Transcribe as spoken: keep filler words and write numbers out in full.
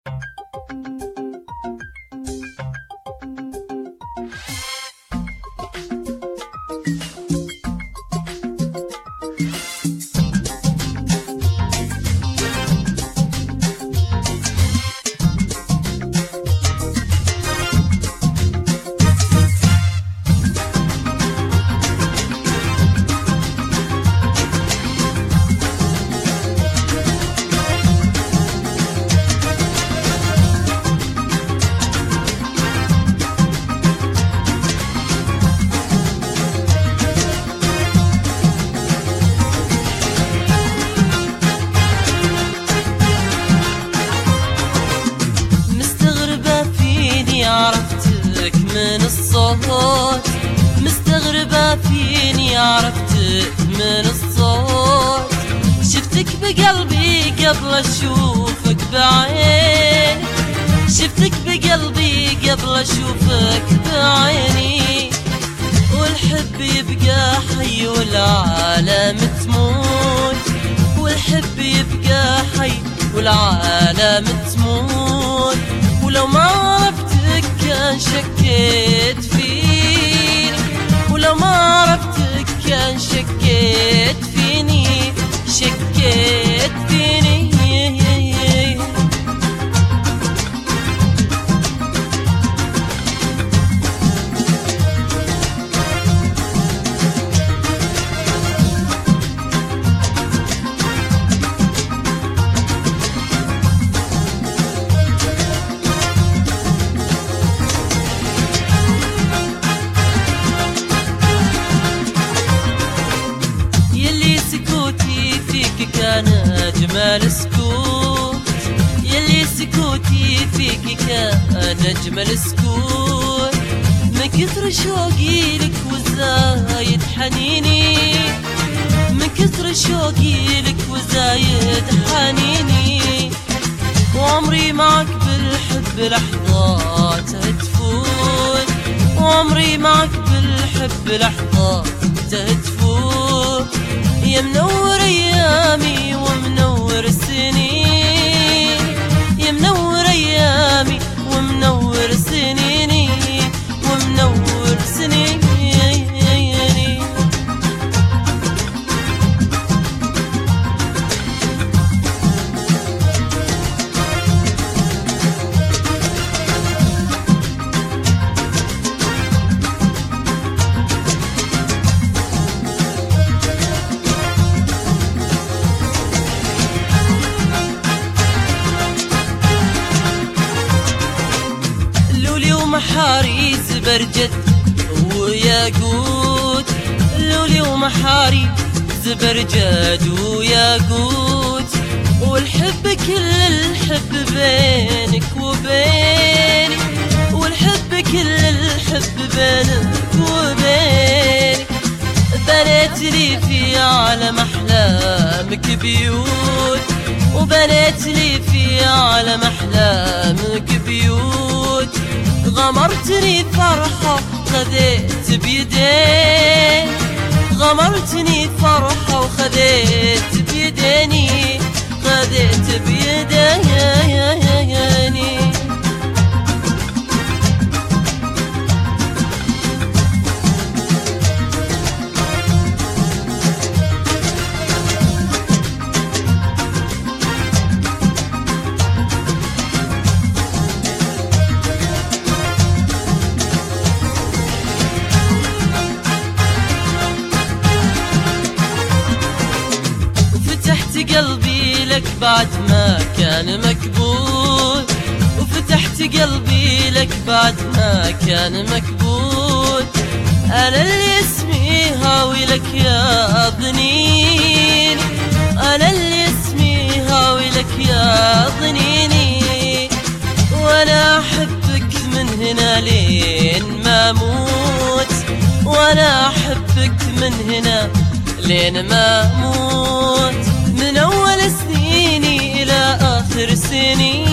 عرفتك من الصوت، مستغربة فيني عرفتك من الصوت. شفتك بقلبي قبل اشوفك بعيني، شفتك بقلبي قبل اشوفك بعيني. والحب يبقى حي والعالم تموت، والحب يبقى حي والعالم تموت. ولو ما عرفتك كان شكيت فيني، ولو ما عرفتك كان شكيت فيني، شكيت فيني. كان أجمل سكوت، يلي سكوتي فيك كان أجمل سكوت. من كثر شوقي لك وزايد حنيني، من كثر شوقي لك وزايد حنيني. وعمري معك بالحب لحظات تفوت، وعمري معك بالحب لحظات تفوت. يا منور ايامي ومنور سنيني، يا منور ايامي ومنور سنيني، ومنور سنيني. محاري زبرجد وياقوت، لولي ومحاري زبرجد وياقوت. والحب كل الحب بينك وبيني، والحب كل الحب بينك وبيني. بنيت لي في عالم أحلامك بيوت، وبنيت لي في عالم أحلامك بيوت. غمرتني فرحة خذيت بيدين، غمرتني فرحة وخذيت بيديني، خذيت بيديني. قلبي لك بعد ما كان مكبوت، وفتحت قلبي لك بعد ما كان مكبوت. أنا اللي اسمي هاوي لك يا ضنيني، أنا اللي اسمي هاوي لك يا ضنيني. وأنا أحبك من هنا لين ما أموت، وأنا أحبك من هنا لين ما أموت. من أول سنيني إلى آخر سنيني،